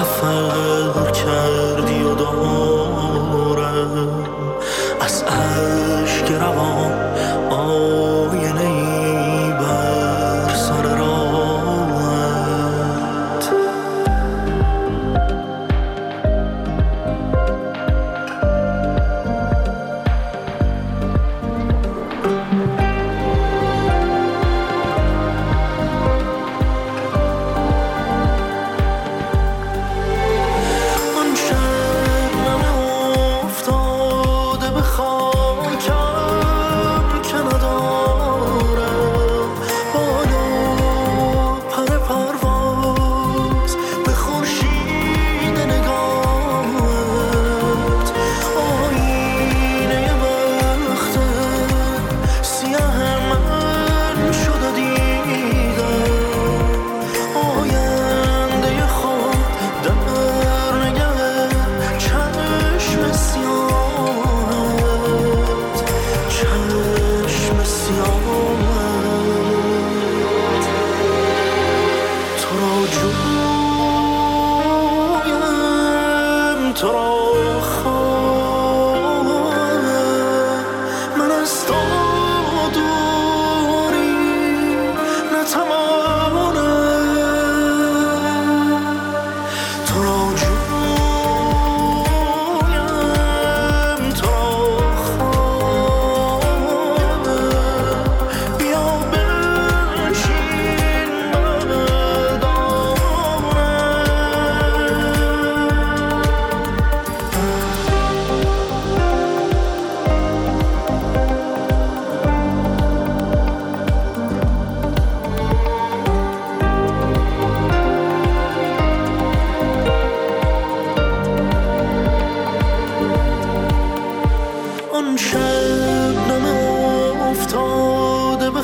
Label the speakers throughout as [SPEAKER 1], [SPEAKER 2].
[SPEAKER 1] سفر کردی و دارم از اشک روان آینه‌ای بر سر راهت. آن شبنم افتاده به خاکم که ندارم بالا پر پرواز به خورشید نگاهت. آینه وقت سیاه من شد و دیدم آینده خود در نگه چشم سیاهت، چشم سیاهت. تو را جویم، تو را خواهم، من از تو دوری نتوانم. تو را جویم، تو را خواهم، بیا بنشین بر دامنم. آن شبنم افتاده به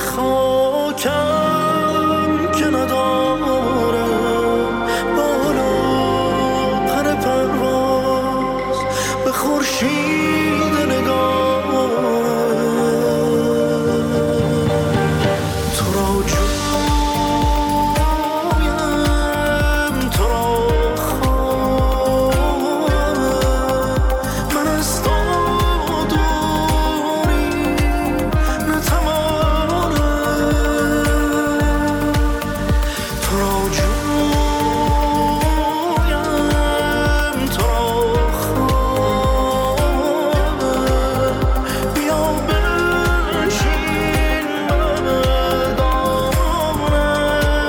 [SPEAKER 1] خاکم که ندارم بالا پر پرواز به خورشید نگاهت. تو را جویم، تو را خواهم، من از تو دوری نتوانم. تو را جویم، تو را خواهم، بیا بنشین بر دامنم.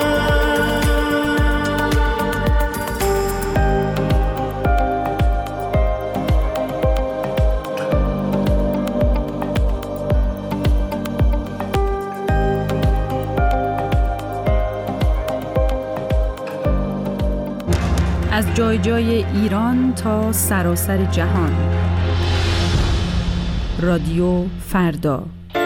[SPEAKER 2] از جای جای ایران تا سراسر جهان. رادیو فردا.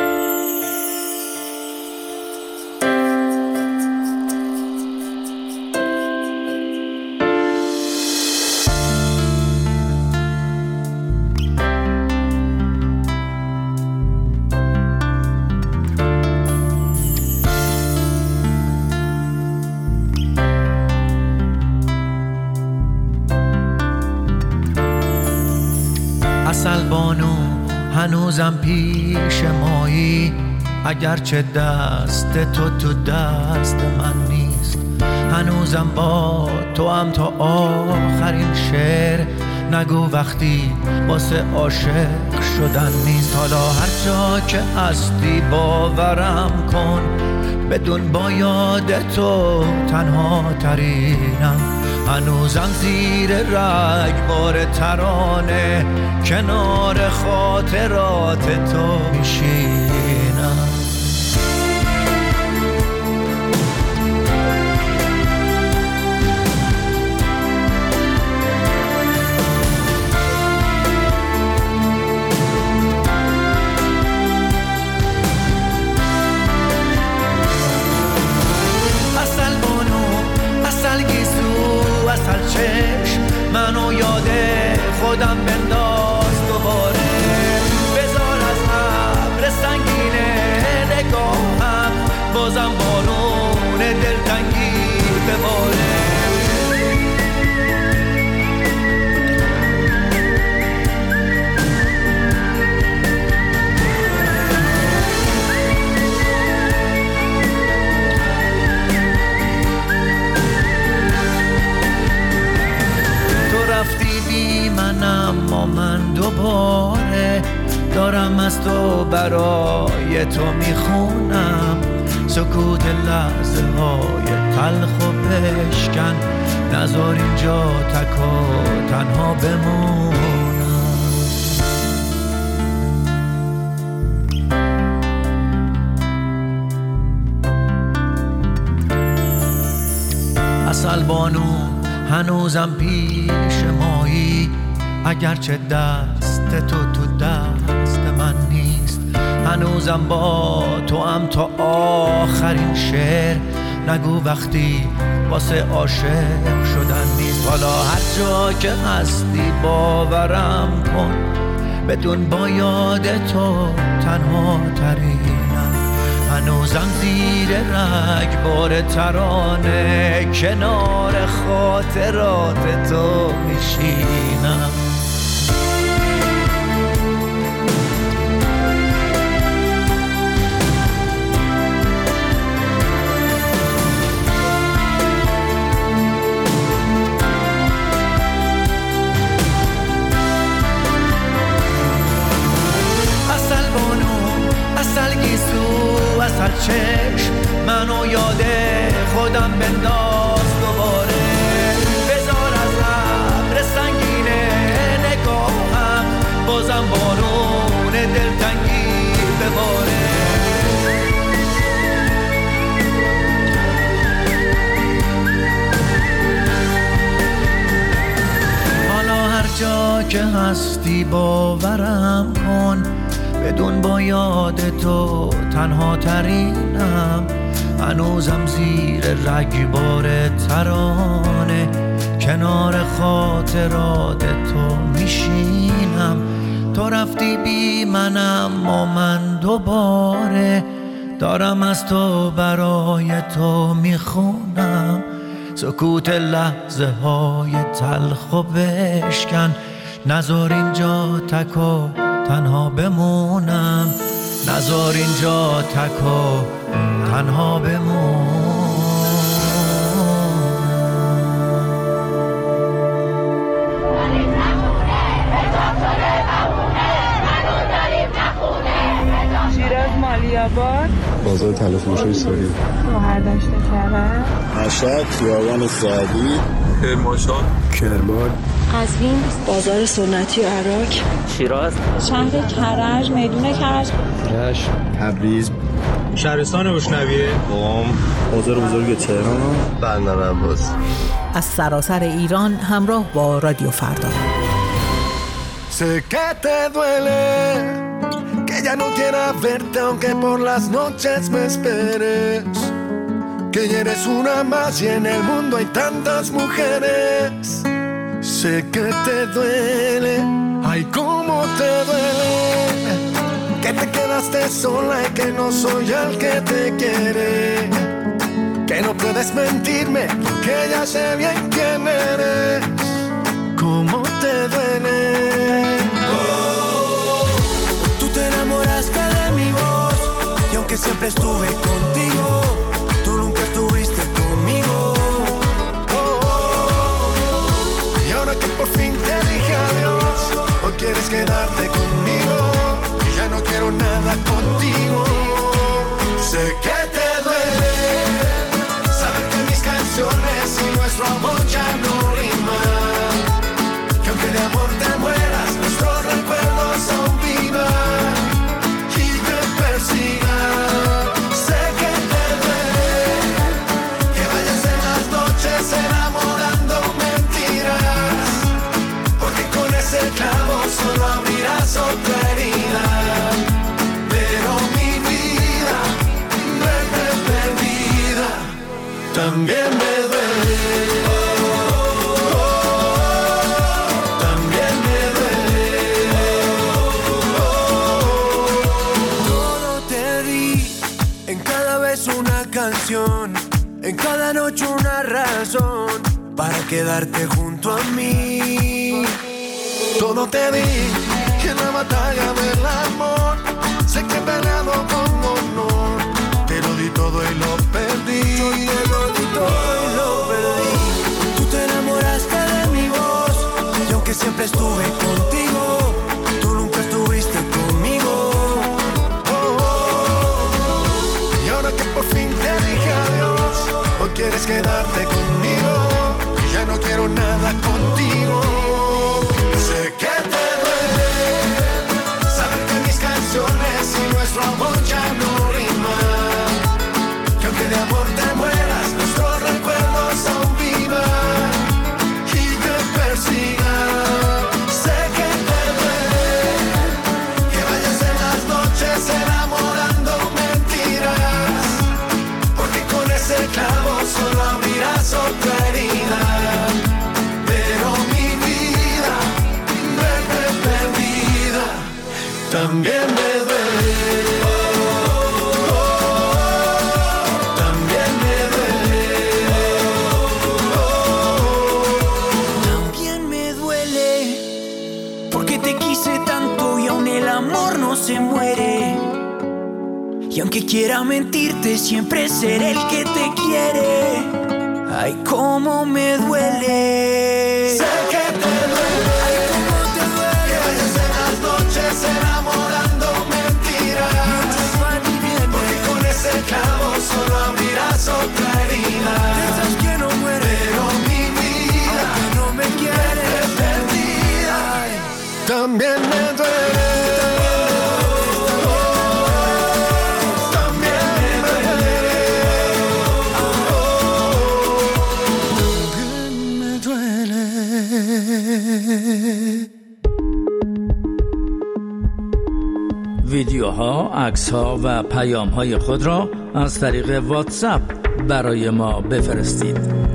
[SPEAKER 3] عسل بانو هنوزم پیش مایی، اگرچه دست تو دست من نیست. هنوزم با تو هم تا آخرین شعر نگو وقتی واسه عاشق شدن نیست. حالا هر جا که هستی باورم کن، بدون با یاد تو تنها ترینم. هنوزم زیر رگبار ترانه کنار خاطرات تو میشینم. عسل بانو، عسل گیسو، عسل چشم، منو یاد خودم بنداز دوباره. بذار از ابر سنگین نگاهم بازم بارون دلتنگی بباره. اما من دوباره دارم از تو برای تو میخونم. سکوت لحظه های تلخ و بشکن، نذار اینجا تک و تنها بمونم. عسل بانو هنوزم پیش مایی، اگرچه دست تو دست من نیست. هنوزم با تو هم تا آخرین شعر. نگو وقتی واسه عاشق شدن نیست. حالا هر جا که هستی باورم کن، بدون با یاد تو تنها ترینم. هنوزم زیر رگبار ترانه کنار خاطرات تو میشینم. اصل چشم منو یاد خودم بنداز دوباره. بذار از ابر سنگینه نگاهم، بازم بارون دلتنگی بباره. حالا هر جا که هستی باورم کن، بدون با یاد تو تنها ترینم. هنوزم زیر رگبار ترانه کنار خاطرات تو میشینم. تو رفتی بی منم و من دوباره دارم از تو برای تو میخونم. سکوت لحظه های تلخ و بشکن، نذار اینجا تک و تنها بمونم. نذار اینجا تک و تنها بمونم.
[SPEAKER 4] شیراز مالیاباد،
[SPEAKER 5] بازار تلفروشی ساری،
[SPEAKER 4] شهرداشت کرد،
[SPEAKER 5] مشهد، خیابان سعدی، کرمانشاه، کرمان،
[SPEAKER 6] قزوین، بازار سنتی عراق،
[SPEAKER 7] شیراز،
[SPEAKER 4] شهر کرج، میدون کرج،
[SPEAKER 5] رشت، تبریز،
[SPEAKER 8] شهرستان گشنویه،
[SPEAKER 5] قم، بازار بزرگ تهران، بندر عباس.
[SPEAKER 9] از سراسر ایران همراه با رادیو فردا.
[SPEAKER 1] Sé que te duele, que ya no quiera verte aunque por las noches me esperes. Que ya eres una más y en el mundo hay tantas mujeres. Sé que te duele, ay cómo te duele. Que te quedaste sola y que no soy el que te quiere. Que no puedes mentirme, que ya sé bien quién eres. Cómo te duele. Tú te enamoraste de mi voz y aunque siempre estuve contigo, tú nunca estuviste conmigo. Y ahora que por fin te dije adiós, hoy quieres quedarte conmigo y ya no quiero nada contigo. Sé que te duele saber que mis canciones y nuestro amor ya no riman. Que aunque de amor te mueras, nuestros recuerdos aún vivan y te persigan. Sé que te duele que vayas en las noches enamorando mentiras, porque con ese clavo solo abrirás otra herida. Pero mi vida, verte perdida, también me duele. En cada noche una razón para quedarte junto a mí. Todo te di y en la batalla del amor sé que he peleado con honor. Te lo di todo y lo perdí. Yo te lo di todo y lo perdí. Tú te enamoraste de mi voz y aunque siempre estuve también me duele. También me duele.
[SPEAKER 3] También me duele, porque te quise tanto y aún el amor no se muere. Y aunque quiera mentirte, siempre seré el que te quiere. Ay, cómo me duele.
[SPEAKER 1] Sé que te duele.
[SPEAKER 3] Ay, cómo te duele.
[SPEAKER 1] Que vayas en las noches enamorando mentiras.
[SPEAKER 3] Muchos van y vienen,
[SPEAKER 1] porque con ese clavo solo abrirás otra herida.
[SPEAKER 3] piensas que no muere,
[SPEAKER 1] Pero mi vida,
[SPEAKER 3] aunque no me quieres,
[SPEAKER 1] perdida.
[SPEAKER 3] ay,
[SPEAKER 1] También me duele. También me duele. Me duele.
[SPEAKER 7] ویدیوها، عکس‌ها و پیام‌های خود را از طریق واتساپ برای ما بفرستید.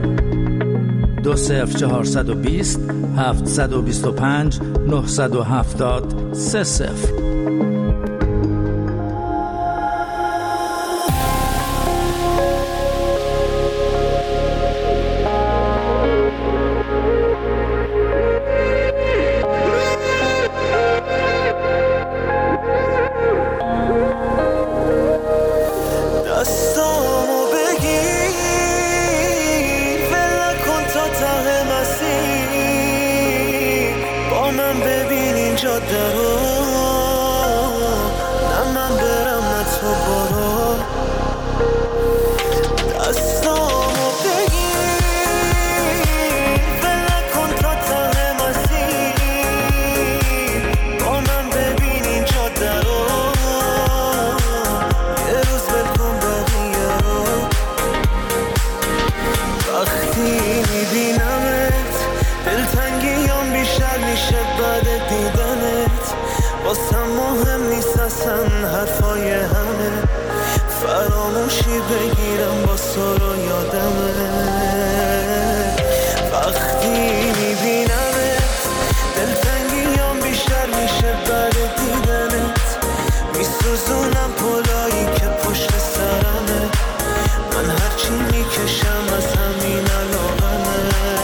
[SPEAKER 7] 20420 725 970 30.
[SPEAKER 3] دستامو بگیر ول کن تا ته مسیر با من ببین این جاده رو نه من برم نه تو برو دستامو بگیر ول کن تا ته مسیر با من ببین این جاده رو یه روز ول کن بقیه رو وقتی میبینمت دلتنگیام بیشتر میشه بعد دیدنت واسم مهم نیست اصلا حرفای همه فراموشی بگیرم با سر و یادمه وقتی میبینمت دلتنگیام بیشتر میشه بعد دیدنت میسوزونم پلایی که پشت سرمه من هرچی میکشم از همین علاقمه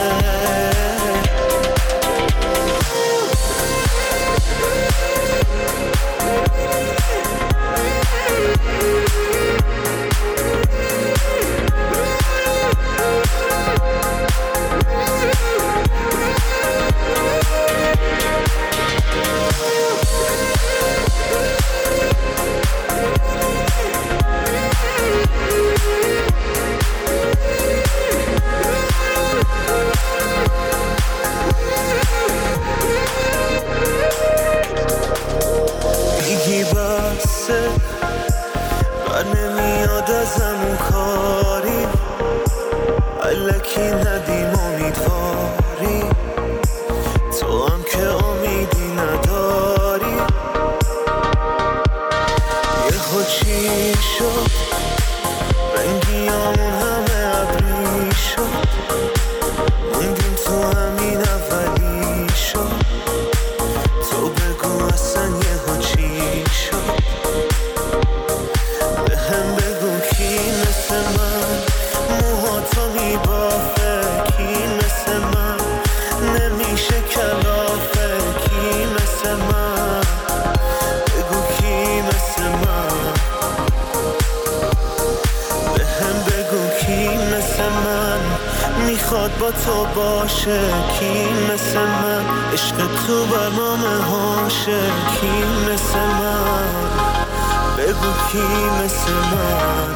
[SPEAKER 3] میگی بسه بر نمیاد ازم اون کاری الکی ندیم امیدواری تو هم که امیدی نداری یه خود چی شد رنگیامون همه ابری شد موندیم تو همین اولی شد تو بگو اصلا یهو چی شد به هم بگو کی مثل من موهاتو میبافه کی مثل من نمیشه کلافه کی مثل من بگو کی مثل من به هم بگو کی مثل من میخواد با تو باشه کی مثل من عشق تو برنامه هاشه کی مثل من بگو کی مثل من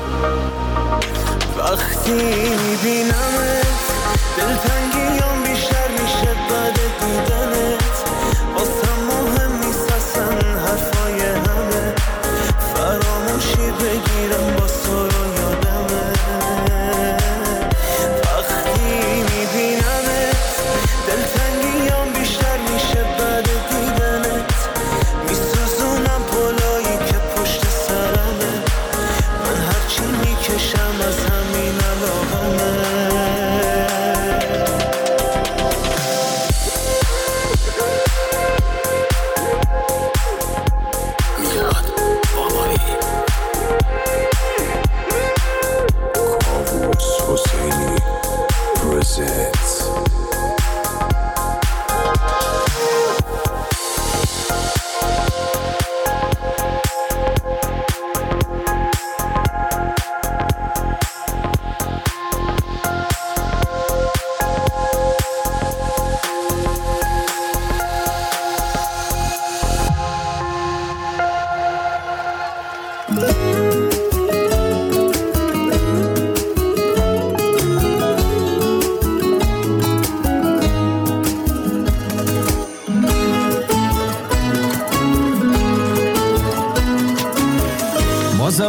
[SPEAKER 3] وقتی میبینمت دلتنگیام بیشتر میشه بعد دیدنت واسم مهم نیست اصلا حرفای همه فراموشی بگیرم با سر و یادمه وقتی میبینمت دلتنگیام بیشتر میشه بعد دیدنت میسوزونم پلایی که پشت سرمه من هرچی میکشم از همین علاقمه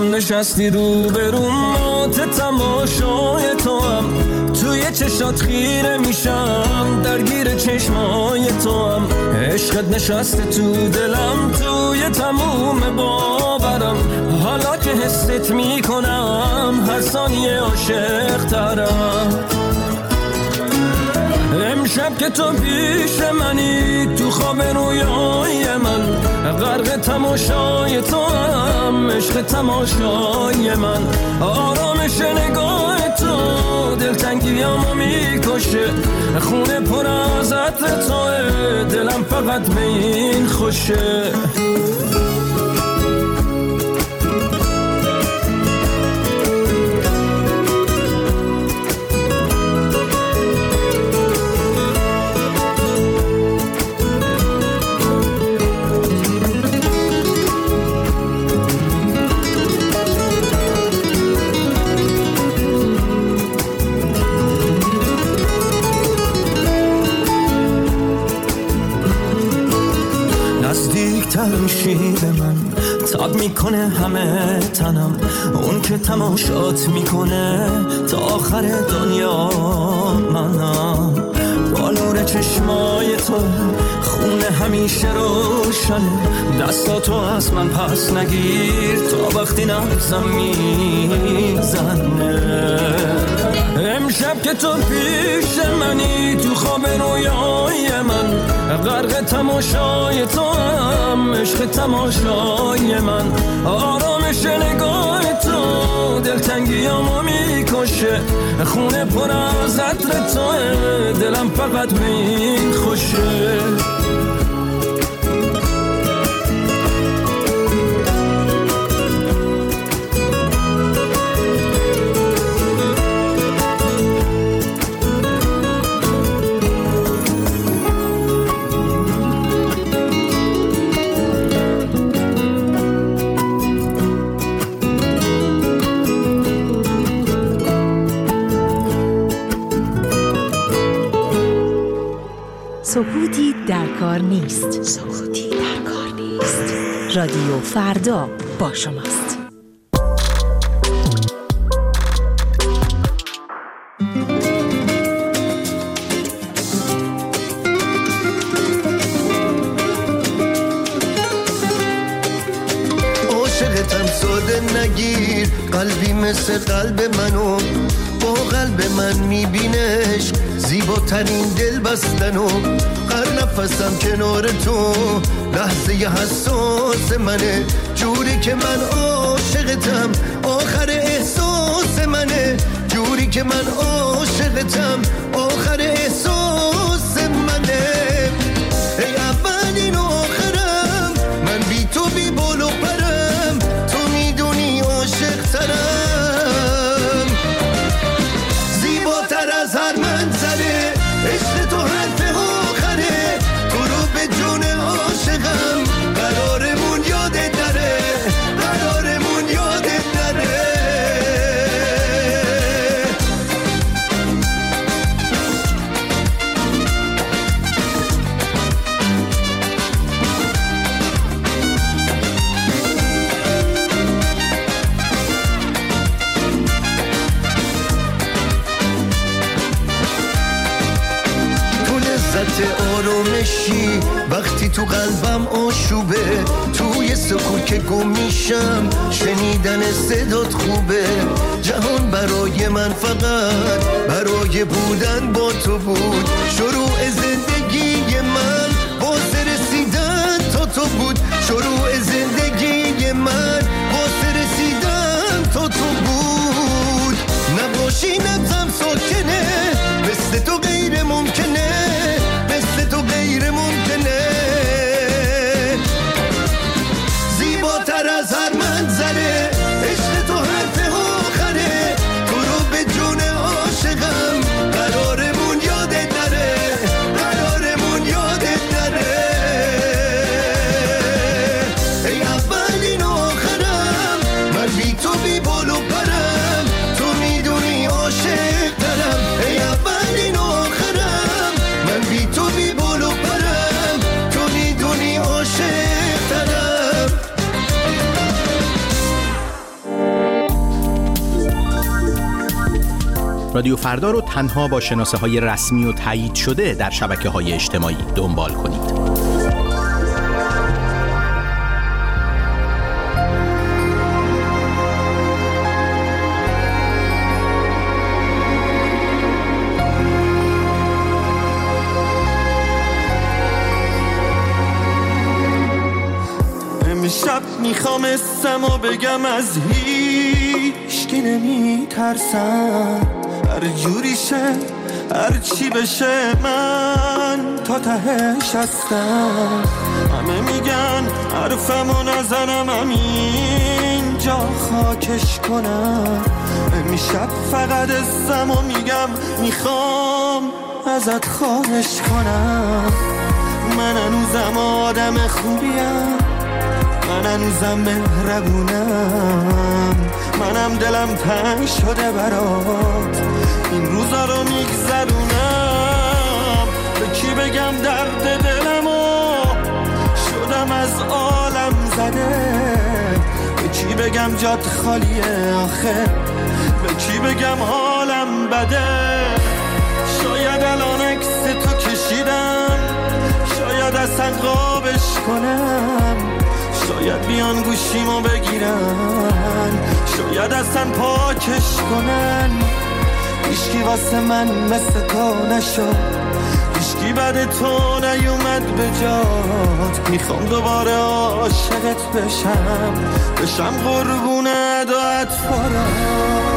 [SPEAKER 10] هم نشستی رو بروم تماشای تو هم توی چشات خیره میشم درگیر چشمای تو هم عشقت نشسته تو دلم توی تموم باورم حالا که حست میکنم هر ثانیه عاشق ترم امشب که تو پیش منی تو خواب رویای من غرق تماشای تو هم عشق تماشای من آرامش نگاه تو دلتنگیامو میکشه خونه پر از عطر توه دلم فقط به این خوشه میشی به من تاب میکنه همه تنم اون که تماشات میکنه تا آخر دنیا منم با نور چشمای تو خونه همیشه روشنه دستاتو از من پس نگیر تا وقتی نبزم میزنه امشب که تو پیش منی تو خواب رویای من غرق تماشای تو هم عشق تماشای من آرامش نگاه تو دلتنگیامو میکشه خونه پر از عطر توه دلم فقط به این خوشه
[SPEAKER 9] سکوتی در کار نیست.
[SPEAKER 6] سکوتی در کار نیست.
[SPEAKER 9] رادیو فردا با شماست.
[SPEAKER 1] عاشقتم ساده نگیر قلبی مثل قلب منو با قلب من میبینش زیباترین دل بستنو هر نفسم کنار تو لحظه حساس منه جوری که من عاشقتم آخر احساس منه جوری که من عاشقتم آخر احساس منه ای اولین آخرم من بی تو بی بال و پرم تو میدونی عاشق ترم زیباتر از هر منظره عشق تو حرف آخره تو رو به جون عاشقم قرارمون یادت نره قرارمون یادت نره آرامشی وقتی تو قلبم آشوبه توی سکوت که گم میشم شنیدن صدات خوبه جهان برای من فقط برای بودن با تو بود شروع زندگی من واسه رسیدن تا تو بود شروع زندگی من واسه رسیدن تا تو بود نباشی نبزم ساکنه مثل تو غیر ممکنه مثل تو غیر ممکنه زیباتر از هر منظره عشق تو حرف آخره تو رو به جون عاشقم قرارمون یادت نره
[SPEAKER 11] رادیو فردا رو تنها با شناسه‌های رسمی و تایید شده در شبکه‌های اجتماعی دنبال کنید.
[SPEAKER 3] امشب میخوام اسمو بگم از هیچ کی نمیترسم، هر جوری شه هر چی بشه من تا تهش هستم. همه میگن حرفمو نزنم همینجا خاکش کنم. امشب فقط اسمو میگم میخوام ازت خواهش کنم. من هنوزم آدم خوبیم، من هنوزم مهربونم، منم دلم تنگ شده برات این روزا رو میگذرونم. به کی بگم درد دلمو شدم از عالم زده، به کی بگم جات خالیه آخه، به کی بگم حالم بده. شاید الان عکس تو کشیدم، شاید اصلا قابش کنم، شاید بیان گوشیمو بگیرن، شاید اصلا پاکش کنن. هیچکی واسه من مثل تو نشد، هیچکی بعد تو نیومد به جات. میخوام دوباره عاشقت بشم قربونت و اطفالت.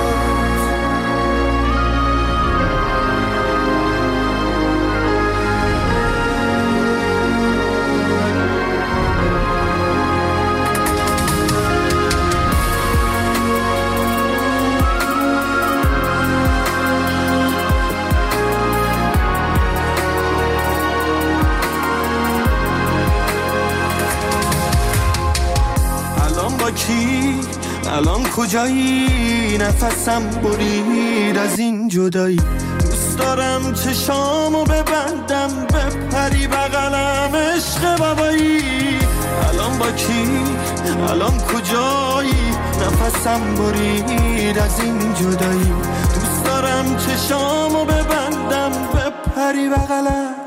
[SPEAKER 3] الان کجایی؟ نفسم برید از این جدایی. دوست دارم چشامو ببندم بپری بغلم عشق بابایی. الان با کی؟ الان کجایی؟ نفسم برید از این جدایی. دوست دارم چشامو ببندم بپری بغلم.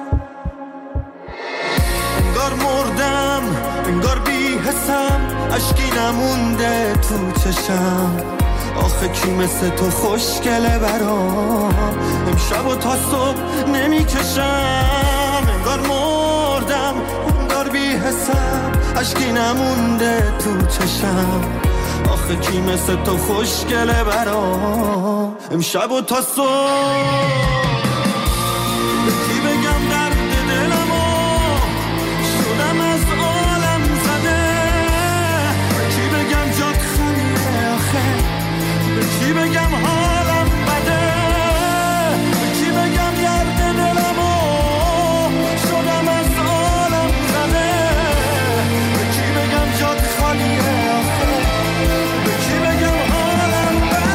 [SPEAKER 3] انگار مردم، انگار بی حسم، اشکی نمونده تو چشم. آخه کی مثل تو خوشگله برام، امشب و تا صبح نمیکشم. انگار مردم، انگار بی حسم، اشکی نمونده تو چشم. آخه کی مثل تو خوشگله برام، امشب و تا صبح. به کی بگم درد دلمو شدم از عالم زده، به کی بگم جات خالیه آخه، به کی بگم حالم بده، به کی بگم درد دلمو شدم از عالم زده، به کی بگم جات خالیه آخه، به کی بگم حالم بده.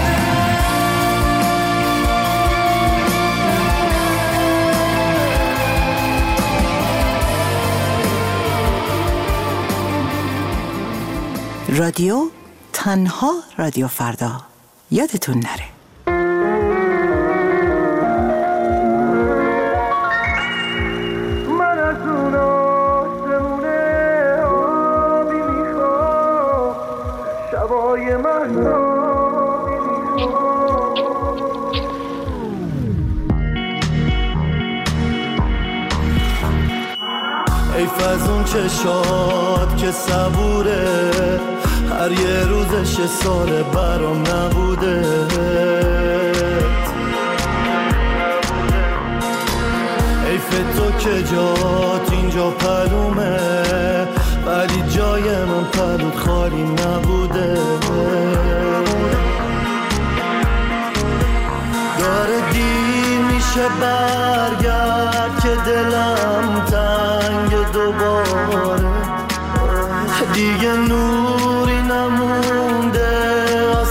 [SPEAKER 9] رادیو تنها رادیو فردا، یادتون نره.
[SPEAKER 3] من از اون آسمونه آبی میخوام، شبای من آبی میخوام. حیف از اون چشات که صبوره، هر یه روزش یه سال برام نبوده. حیف تو که جات اینجا پلومه، ولی جای من پلوت خالی نبوده. داره دیر میشه برگرد که دلم تنگ دوباره، دیگه نوری نمونده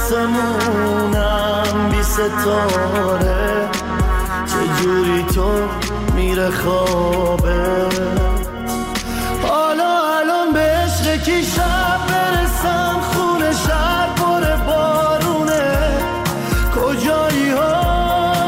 [SPEAKER 3] آسمونم بی ستاره. چجوری تو میره خوابه، حالا الان به عشق کی شب برسم، خونه شهر پر بارونه. کجایی ها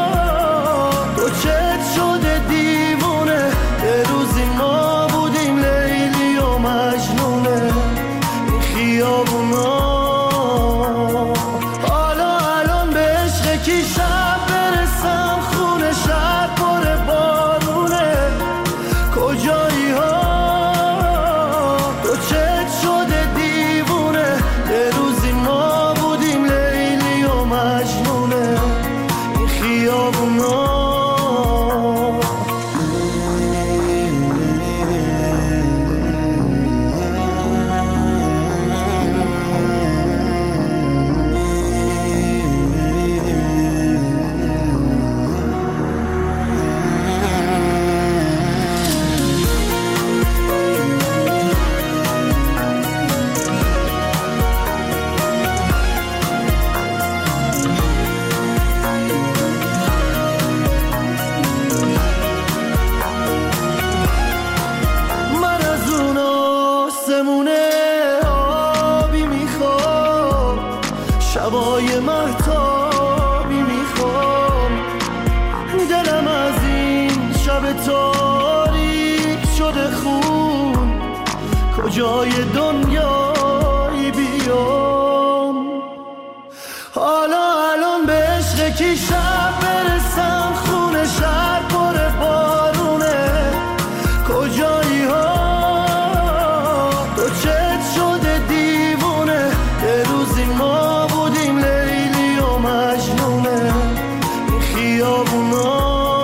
[SPEAKER 3] کجای دنیایی بیام. حالا الان به عشق کی شب برسم، خونه شهر پر بارونه، کجایی ها تو چت شده دیوونه. یه روزی ما بودیم لیلی و مجنونه این خیابونا.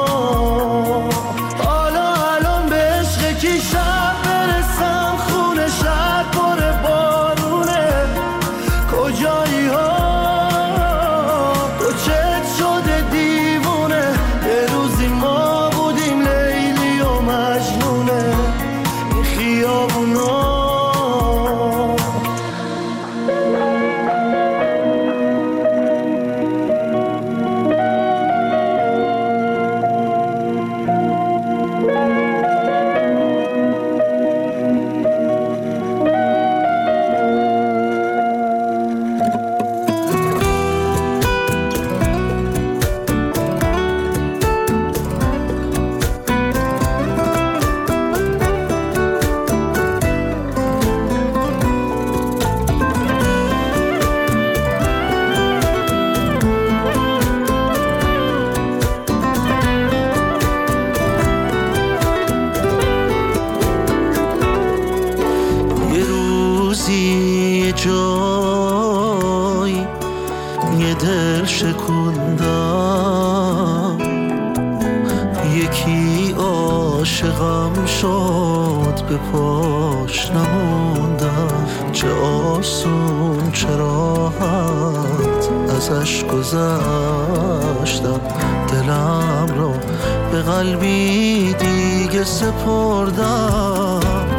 [SPEAKER 3] حالا الان به عشق کی شب برسم، خونه شهر پر بارونه، کجایی ها تو چت شده دیوونه. یه روزی ما بودیم لیلی و مجنونه این خیابونا. یه دل شکوندم، یکی عاشقم شد به پاش نموندم. چه آسون چه راحت ازش گذشتم، دلم رو به قلبی دیگه سپردم.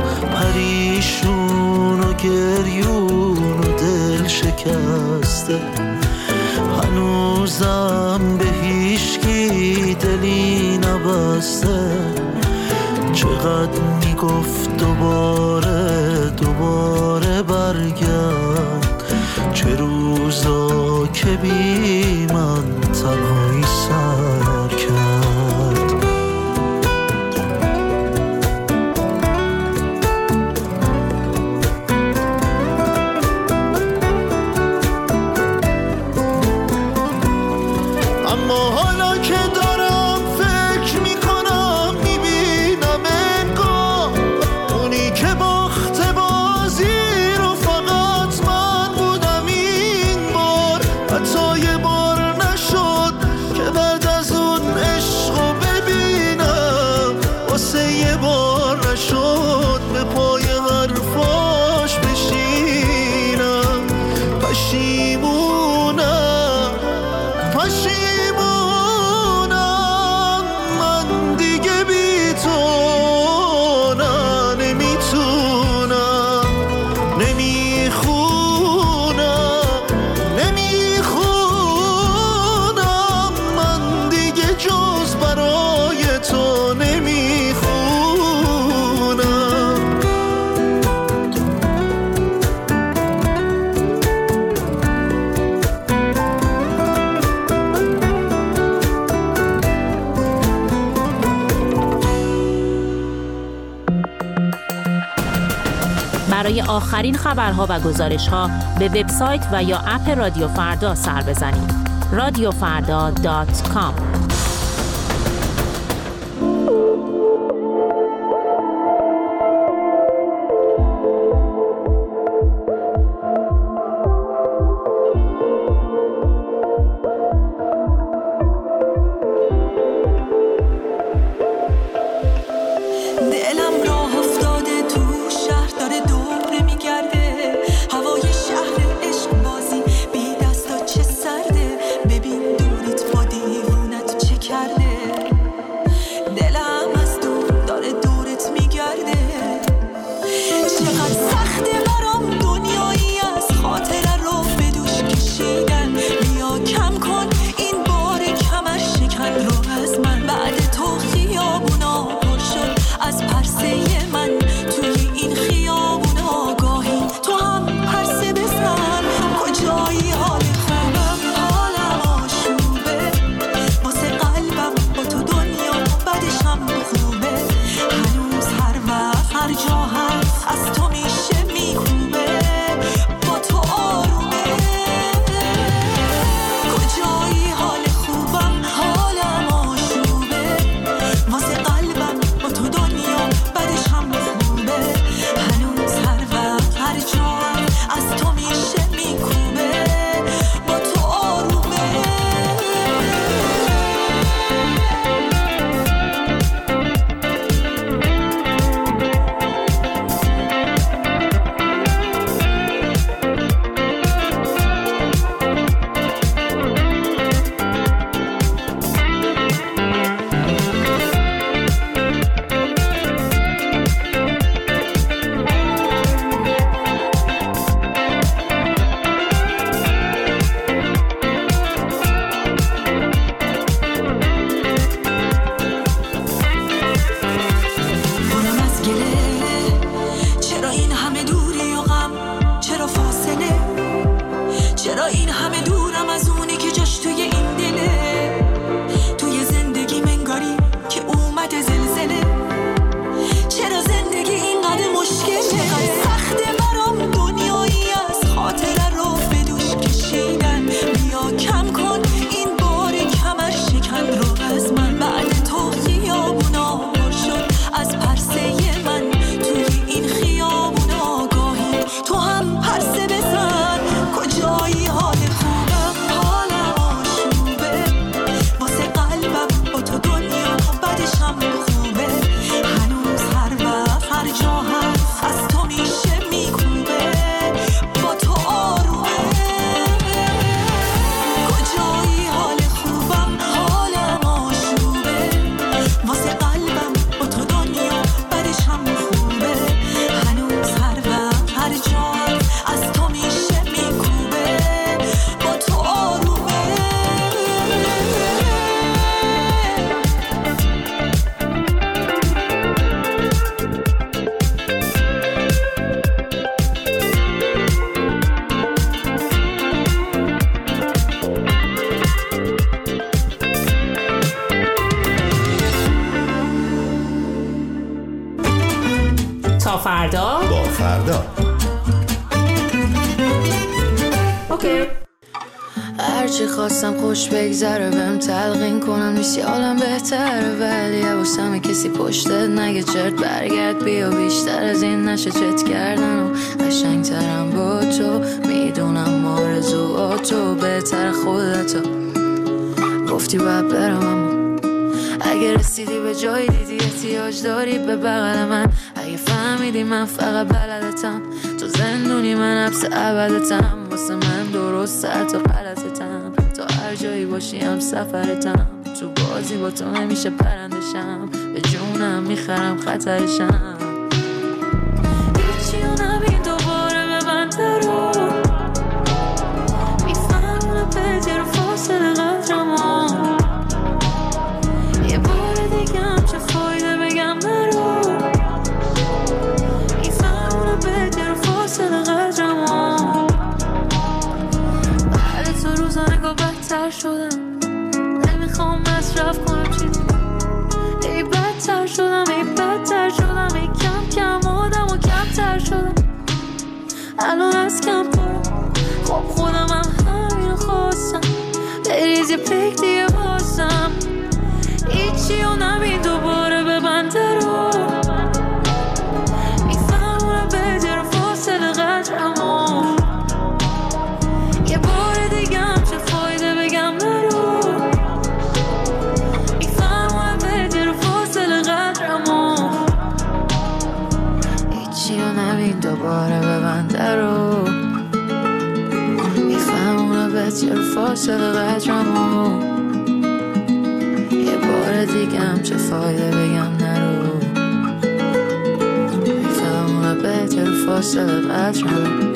[SPEAKER 3] پریشون و گریون و دل شکسته، هنوزم به هیچکی دلی نبسته. چقدر میگفت دوباره برگرد، چه روزا که بی من تنهایی سر کرد. اما حالا که دارم فکر میکنم میبینم انگار اونی که باخت بازی رو فقط من بودم این بار. حتی یه بار نشد که بعد از اون عشقو ببینم، واسه یه بار نشد به پای حرفاش بشینم. پشیمونم من دیگه بی تو نمیتونم، نمیخونم من دیگه جز برای تو نمیخونم.
[SPEAKER 12] برای آخرین خبرها و گزارش‌ها به وبسایت و یا اپ رادیو فردا سر بزنید. radiofarda.com.
[SPEAKER 13] ببین دورت با دیوونت
[SPEAKER 12] تا فردا
[SPEAKER 1] با فردا.
[SPEAKER 12] اوکی.
[SPEAKER 13] هرچی خواستم خوش بگذره بهم تلقین کنم نیستی حالم بهتره، ولی حواسم کسی پشتت نگه چرت برگرد بیا، بیشتر از این نشه چت کردن و قشنگترم با تو، میدونم آرزوهاتو بهتر خودتو گفتی باید برم، اما اگه رسیدی به جایی دیدی احتیاج داری به بغل من، اگه فهمیدی من فقط بلدتم تو زندونی من حبس ابدتم، واسه من درست حتی غلطتم، تا هر جایی باشی هم سفرتم، تو بازی با تو نمیشه پرندشم، به جونم میخرم خطرشم، هیچی رو نبین دوباره به من درو، میفهمونه پدی رو فاصله قدرمون، یه بار دیگه هم چه فایده بگم نرو، میفهمونه پدی رو فاصله قدرمون، بعد تو روزانگاه بدتر شدم، نمیخوام مصرف کنم چیزی، ای بدتر شدم ای بدتر شدم، ای کم کم آدم و کمتر شدم، الان از کم پرم، خب خودم هم همین خواستم، بریز یه پک دیگه بازم، هیچی رو نبین دوباره به بنده رو، میفهمونم بدر فاصله قدرمون، یه بار دیگه هم چه فایده بگم نرو، میفهمونم بدر فاصله قدرمون، هیچی رو نبین دوباره به بنده رو، میفهمونم بدر فاصله قدرمون، یه بار دیگه هم چه فایده بگم نرو، میفهمونم بدر فاصله قدرمون.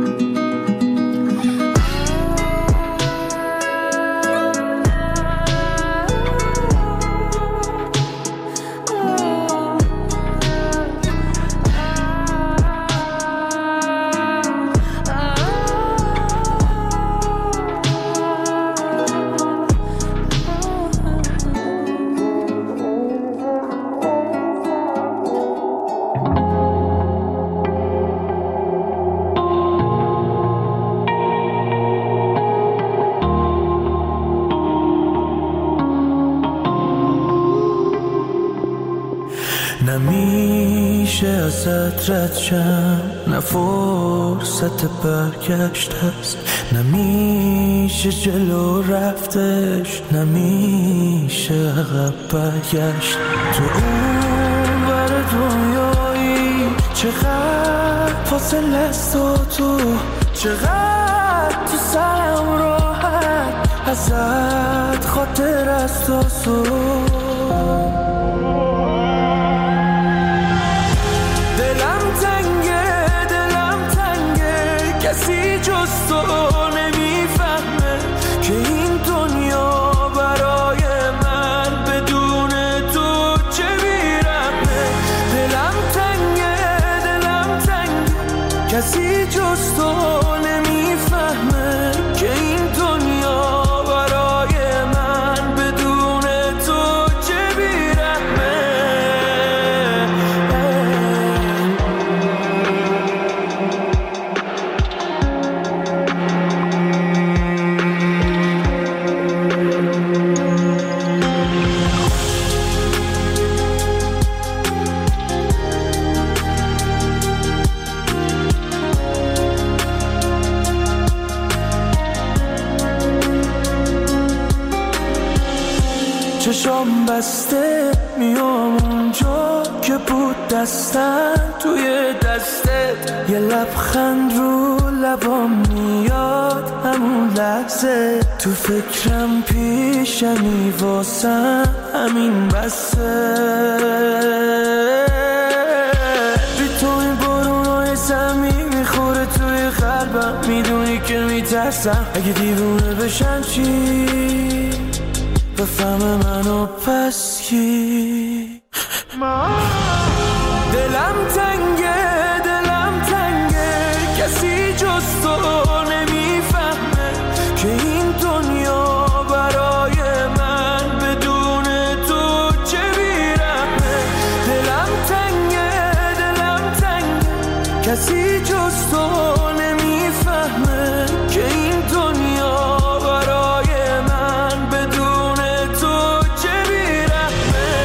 [SPEAKER 3] نمیشه ازت رد شم، نه فرصت برگشت هست، نمیشه جلو رفتش، نمیشه عقب برگشت، تو اون بر دنیایی چقدر فاصله است و تو چقدر تو سرم راحت ازت خاطر است و کسی جز تو نمیفهمه که این دنیا برای من بدون تو چه بیرمه، دلم تنگه کسی جز تو نمیفهمه که این دنیا برای من بدون تو چه بیرمه. چشام بسته میام اونجا که بود دستم توی دستت، یه لبخند رو لبام میاد همون لحظه، تو فکرم پیشمی واسم همین بسه، بی تو این بارونای زمین میخوره توی قلبم، میدونی که میترسم اگه دیوونه بشم چی بفهم منو پس کی. دلم تنگه کسی جز تو نمیفهمه که این دنیا برای من بدون تو چه بیرمه، دلم تنگه کسی جز تو نمیفهمه که این دنیا برای من بدون تو چه بیرحمه.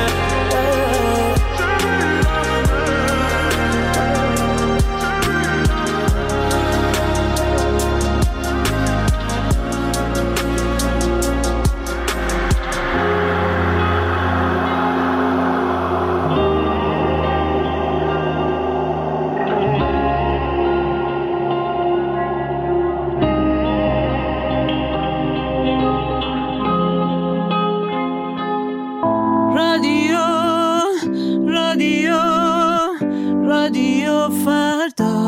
[SPEAKER 3] رادیو فردا.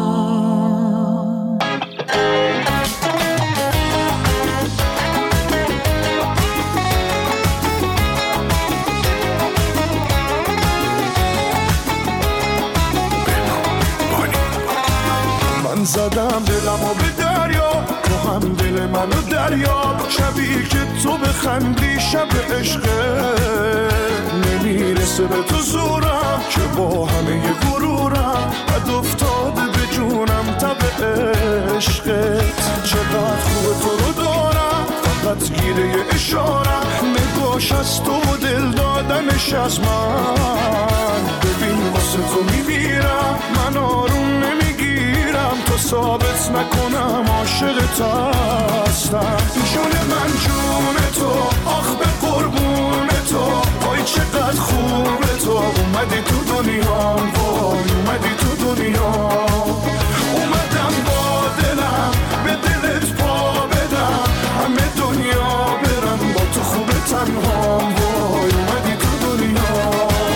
[SPEAKER 1] من زدم دلمو به دریا، تو هم دل منو دریا. شبی که تو بخندی شب عشقه، نمیرسه به تو زورم که با همه غرورم بد افتاده به جونم تب عشقت. چقدر خوب تو رو دارم، فقط گیره اشارم. نگاش از تو و دل دادنش از من. ببین واسه تو میمیرم، من آروم نمیگیرم تا ثابت نکنم عاشقت هستم. جون من جون تو، آخ به قربون تو. وای چقدر خوبه تو، اومدی تو دنیا، وای اومدی تو دنیا. اومدم با دلم به دلت پا بدم، همه دنیا برم با تو خوبه تنها. وای اومدی تو دنیا.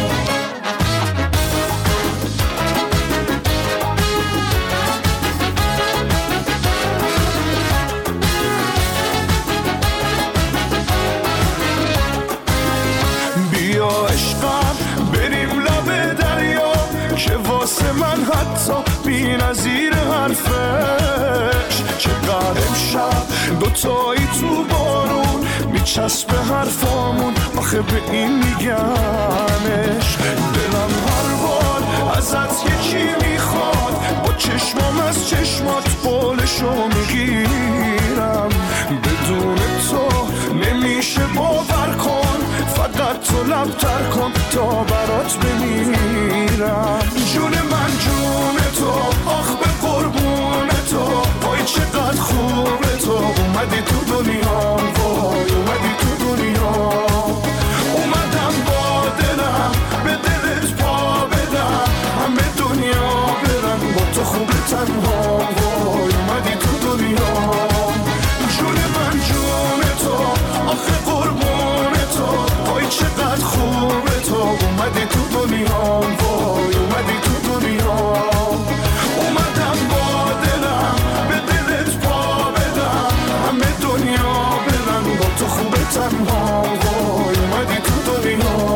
[SPEAKER 1] بیا عشقم بریم لب دریا، که واسه من حتی بی نظیر حرفش. چقدر امشب دوتایی تو بارون میچسبه حرفامون، آخه به این میگمش. دلم هر بار ازت یکی میخواد، با چشمام از چشمات بالشو میگیرم. بدون تو نمیشه باور کن، فقط تو لبتر کن تا برات بمیرم. جون من جون تو، آخ به قربون تو. وای چقدر خوبه تو، اومدی تو دنیا، وای اومدی تو دنیا. اومدم با دلم به دلت پا بدم، همه دنیا برن با تو خوبه تنها. وای اومدی تو دنیا. جون من جون تو، آخ قربون تو. وای چقدر خوبه تو، اومدی تو دنیا، وای اومدی تو دنیا. اومدم با دلم به دلت پا بدم، همه دنیا برن با تو خوبه تنها. وای اومدی تو دنیا.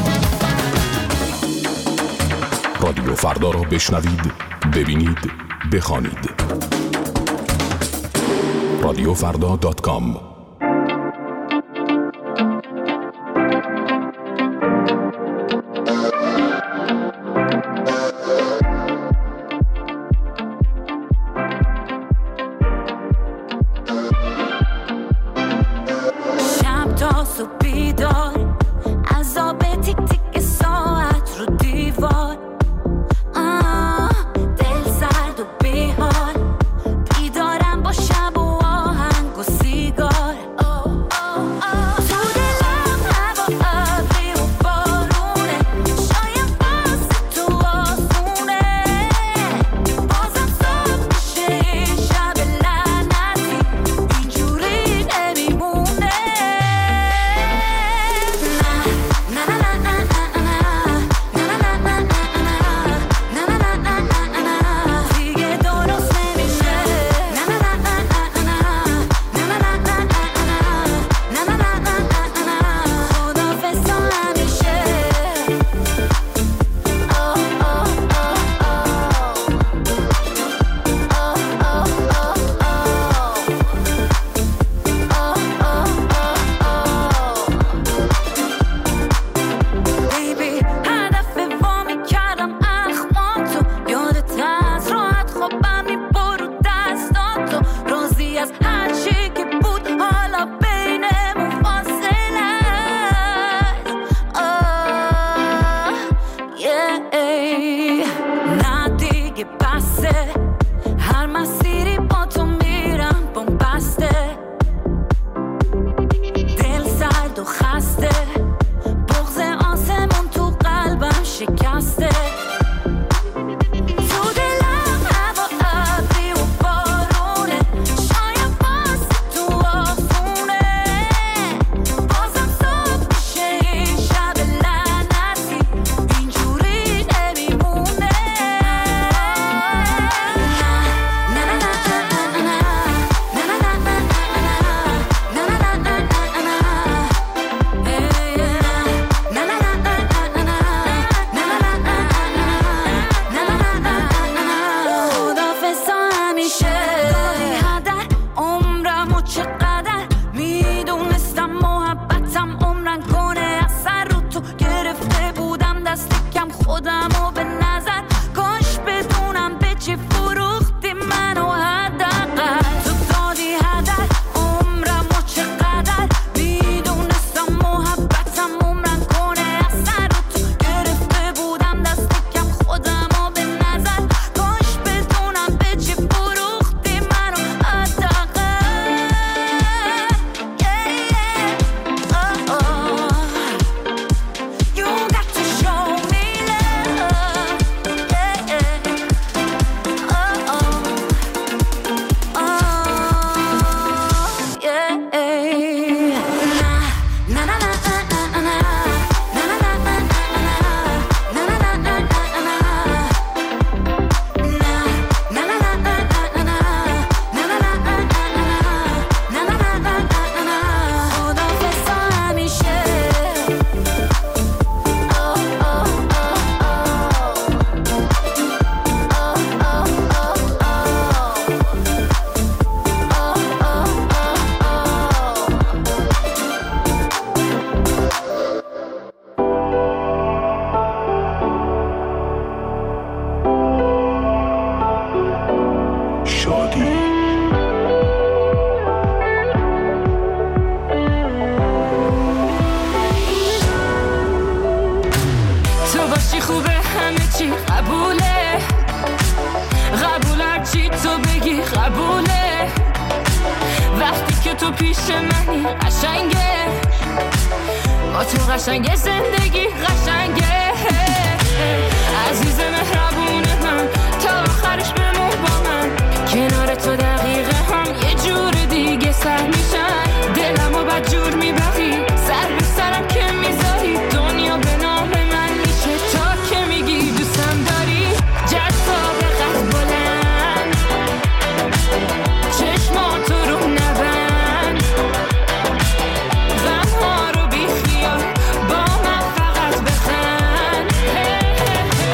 [SPEAKER 14] رادیو فردا رو بشنوید، ببینید، بخوانید. radiofrda.com.
[SPEAKER 15] شب تا صبح بیدار، عذاب تیک تیک ساعت رو دیوار. دل سرد و بیحال، بیدارم با شب و آهنگ و سیگار. نه دیگه بسه، هر مسیری با تو میرم بمبسته، دل سرد و خسته، بغض آسمون تو قلبم شکسته، تو دلم هوا ابری و بارونه، شاید واسه تو آسونه، بازم صبح میشه این شب لعنتی، اینجوری نمیمونه. خودمو به نظر کاش بدونم به چی فروختی منو، حداقل تو دادی هدر عمرمو چقدر، میدونستم محبتم عمرم کنه اثر رو تو گرفته بودم دست کم، خودمو به نظر کاش بدونم به چی فروختی منو، حداقل You got to show me تو پیش منی قشنگه، با تو قشنگه زندگی قشنگه، عزیز مهربون من تا آخرش بمون با من، کنار تو دقیقه هم یه جور دیگه سر میشن، دلمو بدجور میبری سر به سرم که میذاری، دنیا به نام من میشه تا که میگی دوستم داری، جذاب قد بلند چشماتو رو نبند، غمها رو بی خیال با من فقط بخند.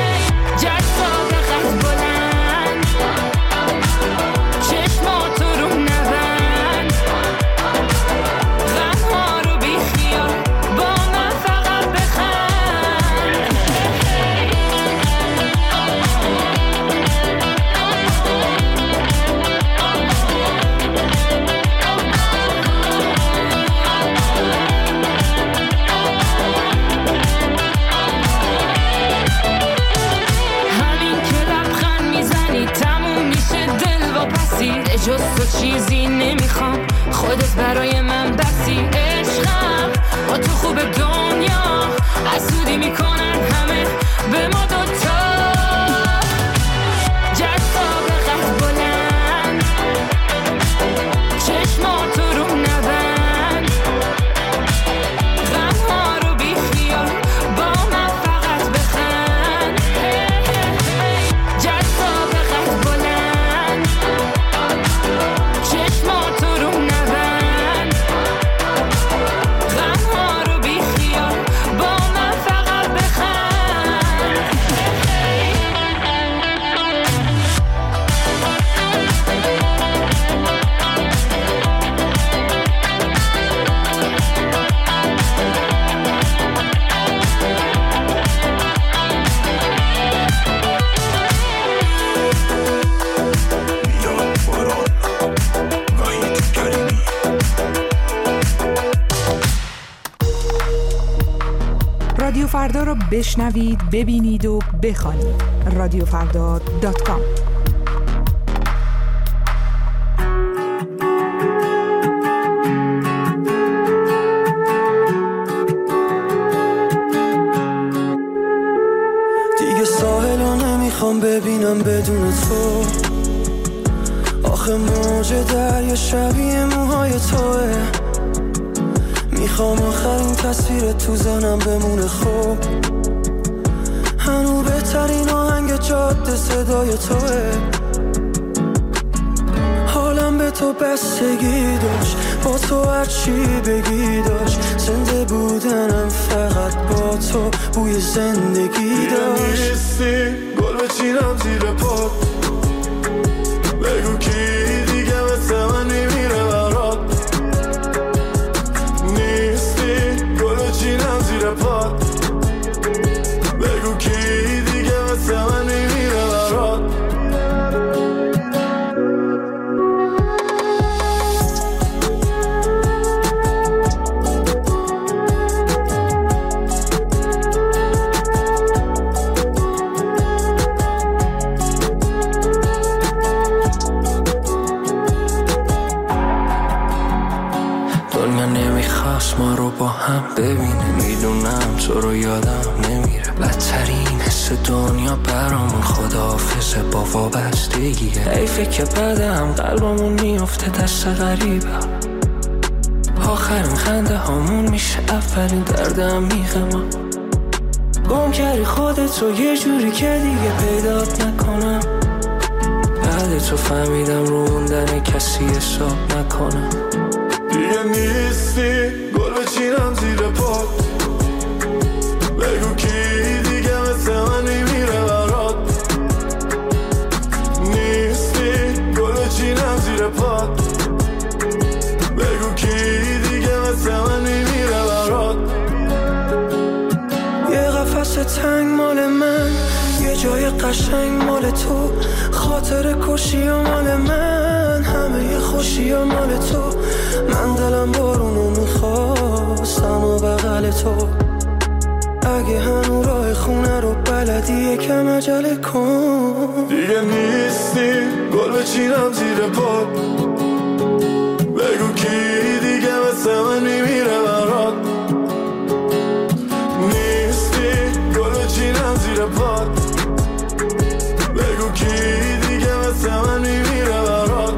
[SPEAKER 2] فردا را بشنوید، ببینید و بخوانید. رادیوفردا.com.
[SPEAKER 3] دیگه ساحلو نمیخوام ببینم بدون تو، آخه موج دریا شبیه موهای توه. میخوام آخرین تصویر تو ذهنم بمونه خوب، هنو بهترین آهنگ جاده صدای توه. حالم به تو بستگی داشت، با تو هرچی بگی داشت، زنده بودنم فقط با تو بوی زندگی داشت. نیستی گل بچینم زیر پات، بگو کی دیگه مثل من میمیره برات. نیستی گل بچینم زیر پات، بگو کی دیگه مثل من میمیره برات. ما رو با هم ببینه، میدونم تو رو یادم نمیره. بدترین حس دنیا برامون خداحافظه با وابستگیه. حیفه که بعدم قلبمون میفته دست غریبه، آخرین خنده هامون میشه اولین درد عمیق ما. گم کردی خودت رو یه جوری که دیگه پیدات نکنم، بعد تو فهمیدم رو موندن کسی حساب نکنم. دیگه نیستی گل بچینم زیر پات، بگو کی دیگه مثل من میمیره برات. نیستی گل بچینم زیر پات، بگو کی دیگه مثل من میمیره برات. یه قفس تنگ مال من، یه جای قشنگ مال تو، خاطر کشی و مال من، همه ی خوشی و مال تو. من دلم بارونو میخواستم و بغل تو، اگه هنو راه خونه رو بلدی یکم عجله کن. دیگه نیستی گل بچینم زیر پات، بگو کی دیگه مثل من میمیره برات. نیستی گل بچینم زیر پات، بگو کی دیگه مثل من میمیره برات.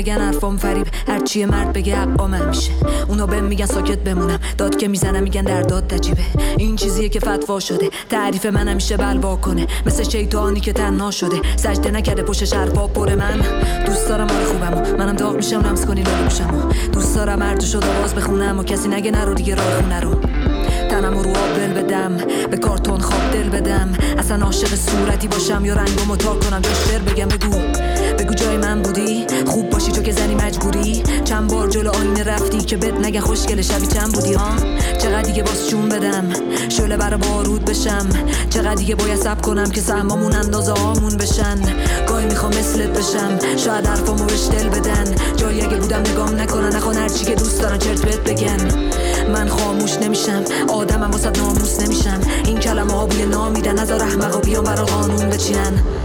[SPEAKER 13] بگن حرفام فریب، هرچی مرد بگه حقام میشه. اونا بهم میگن ساکت بمونم، داد که میزنم میگن در داد عجیبه. این چیزیه که فتوا شده، تعریف من همیشه بلوا کنه، مثل شیطانی که تنها شده، سجده نکرده پشتش حرفا پر. من دوست دارم آره خوبمو، منم داغ میشم لمس کنی لالو میشم. دوست دارم هر جو شد آواز بخونم و کسی نگه نرو دیگه راه خونه رو. تنم رو آب دل بدم، به کارتون خواب دل بدم، اصلا عاشق صورتی باشم یا رنگمو تا کنم جاش شعر بگم. بگو جای من بودی، خوب باشی تو که زنی مجبوری. چند بار جلو آینه رفتی که بد نگه خوشگل شبی چند بودی ها. چقدر دیگه باز چون بدم شعله برا بارود بشم، چقدر دیگه باید صبر کنم که سهمامون اندازه هامون بشن. گاهی میخوام مثلت بشم، شاید حرفامو بهش دل بدن، جایی اگه بودم نگام نکنن، نخوان هرچی که دوست دارن چرت بهت بگن. من خاموش نمیشم، آدمم واسه ناموس نمیشم، این کلمه ها بوی نامیدن، نذار احمقا بیان برا قانون بچینن.